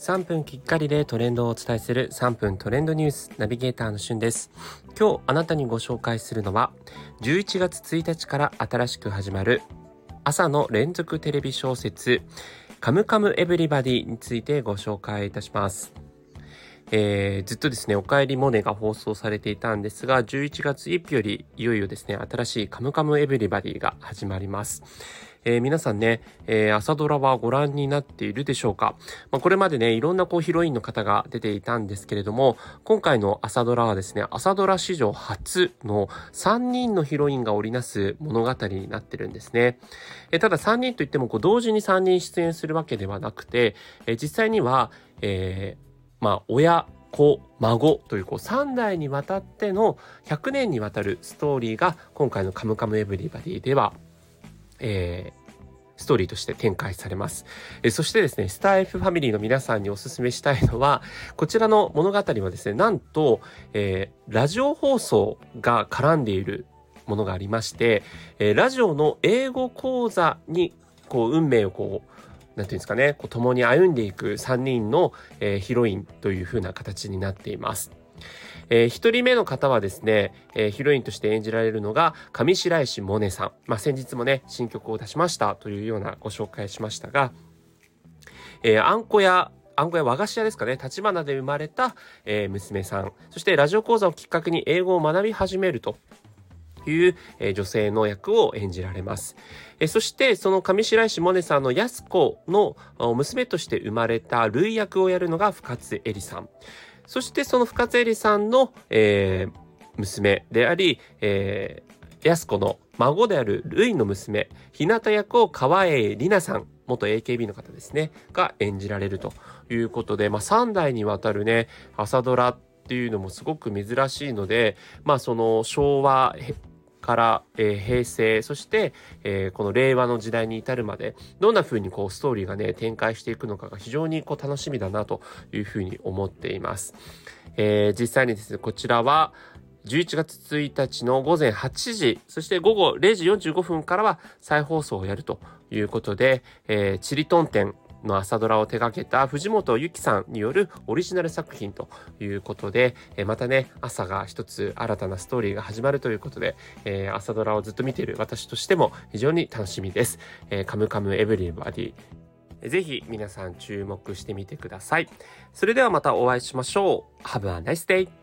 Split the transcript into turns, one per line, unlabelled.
3分きっかりでトレンドをお伝えする3分トレンドニュースナビゲーターのしゅんです。今日あなたにご紹介するのは11月1日から新しく始まる朝の連続テレビ小説カムカムエヴリバディについてご紹介いたします。ずっとですね、おかえりモネが放送されていたんですが、11月1日よりいよいよですね、新しいカムカムエヴリバディが始まります。皆さんね、朝ドラはご覧になっているでしょうか。これまでね、いろんなヒロインの方が出ていたんですけれども、今回の朝ドラはですね、朝ドラ史上初の3人のヒロインが織りなす物語になってるんですね。ただ3人といっても同時に3人出演するわけではなくて、実際には、親、子、孫という3代にわたっての100年にわたるストーリーが今回のカムカムエヴリバディでは、ストーリーとして展開されます。そしてですね、スター F ファミリーの皆さんにお勧めしたいのは、こちらの物語はですね、なんと、ラジオ放送が絡んでいるものがありまして、ラジオの英語講座に運命をなんていうんですかね、共に歩んでいく3人の、ヒロインという風な形になっています。1人目の方はですね、ヒロインとして演じられるのが上白石萌音さん。先日もね、新曲を出しましたというようなご紹介しましたが、あんこや和菓子屋ですかね、橘で生まれた、娘さん。そしてラジオ講座をきっかけに英語を学び始めるという、女性の役を演じられます。そしてその上白石萌音さんの安子の娘として生まれたルイ役をやるのが深津絵里さん。そしてその深津絵里さんの、娘であり、安子の孫であるルイの娘日向役を川栄李奈さん、元 AKB の方ですねが演じられるということで、3代にわたるね朝ドラっていうのもすごく珍しいので、その昭和から、平成、そして、この令和の時代に至るまでどんな風にストーリーがね展開していくのかが非常に楽しみだなという風に思っています。実際にですね、こちらは11月1日の午前8時、そして午後0時45分からは再放送をやるということで、チリトン店の朝ドラを手掛けた藤本由紀さんによるオリジナル作品ということで、またね朝が一つ新たなストーリーが始まるということで、朝ドラをずっと見ている私としても非常に楽しみです。カムカムエヴリバディ、ぜひ皆さん注目してみてください。それではまたお会いしましょう。Have a nice day!